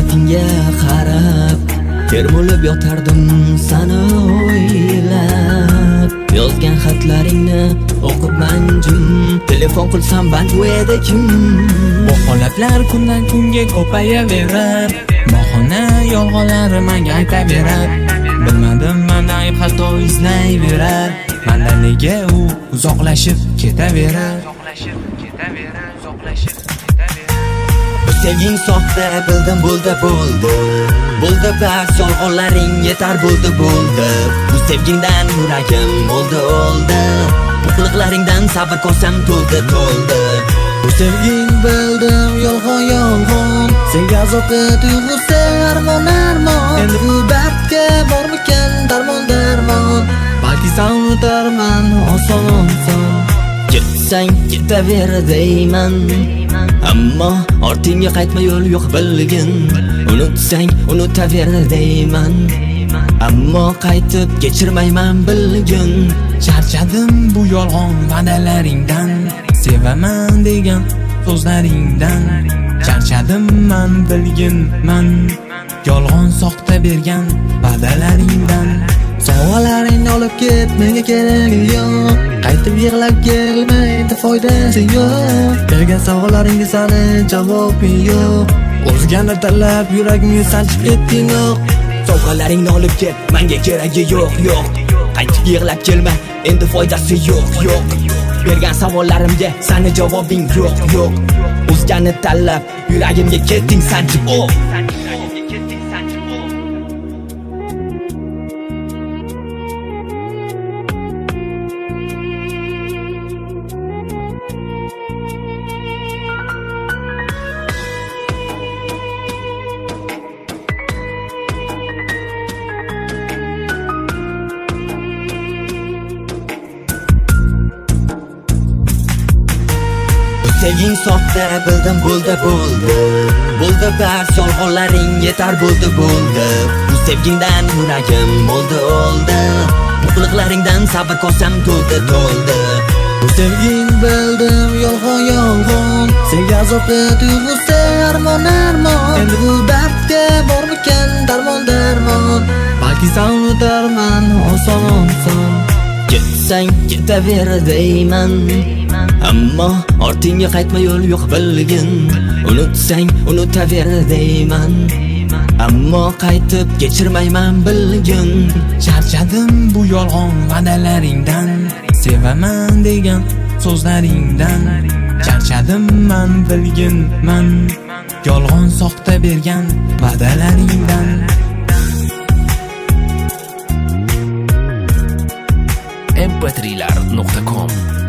suratingga qarab termulib yotardim seni o'ylab. Yozgan xatlaringni o'qib manjum, telefon qilsam band edi kim? Bu holatlar kundan kunga ko'payaverar, bahona yolg'onlar menga aytaverar. Bilmadim menda ayb xato izlayverar, mendan nega u uzoqlashib ketaverar. Sevging soxta bildim, bo'ldi bas yolg'onlaring yetar, bo'ldi bu sevgingdan yuragim oldi. Bu qiliqlaringdan sabr kosam to'ldi. Bu sevging bildim yolg'on, senga azobi tuyg'usi armon. Endi bu baxtga bormikan darmon, balki sen unutarman oson. Ketsang ketaver deyman, ammo ortingga qaytma yo'l yo'q bilgin. Unutsang unutaver deyman, ammo qaytib kechirmayman bilgin. Charchadim bu yolg'on va'dalaringdan, sevaman degan so'zlaringdan. Charchadim man bilginman, yolg'on soxta bergan va'dalaringdan. Savollaringni olib ket, menga keragi yo'q. Qaytib yig'lab kelmaydi, foydasi yo'q. Bergan savollaringga sani javobi yo'q. O'zgani tanlab yuragimga sanchib ketding yo'q. Sovg'alaringni olib ket, menga keragi yo'q. Qaytib yig'lab kelma, endi foydasi yo'q. Bergan savollarimga sani javobing yo'q. O'zgani tanlab yuragimga ketding sanchib. Sevging soxta bildim, bo'ldi bas yolg'onlaring yetar, bo'ldi bu sevgingdan yuragim oldi. Bu qiliqlaringdan sabr kosam to'ldi. Bu sevging bildim yolg'on, senga azobi tuyg'usi armon. Endi bu baxtga bormikan darmon, balki sen unutarman oson. Ketsang ketaver deyman, ammo ortingga qaytma yo'l yo'q bilgin. Unutsang unutaver deyman, ammo qaytib kechirmayman bilgin. Charchadim bu yolg'on va'dalaringdan, sevaman degan so'zlaringdan. Charchadim man bilginman, yolg'on soxta bergan va'dalaringdan. mp3lar.com